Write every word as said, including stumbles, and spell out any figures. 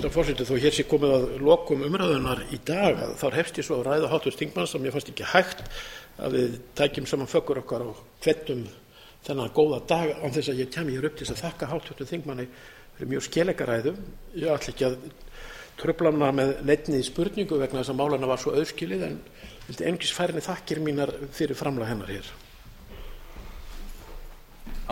hæstvirtan forseta, þó hér sé komið að lokum umræðunnar í dag, þá hefst ég svo að ræða háttvirts þingmanns að mér fannst ekki hægt að við tækjum saman föggur okkar og hvettum þennan góða dag án þess að ég kæmi hér upp til að þakka háttvirtum þingmanni fyrir mjög skelegga ræðu. Ég ætla ekki að trufla hana með neinni spurningu vegna þess að málana var svo auðskilið, en vildi einungis færa henni þakkir mínar fyrir framlag hennar hér.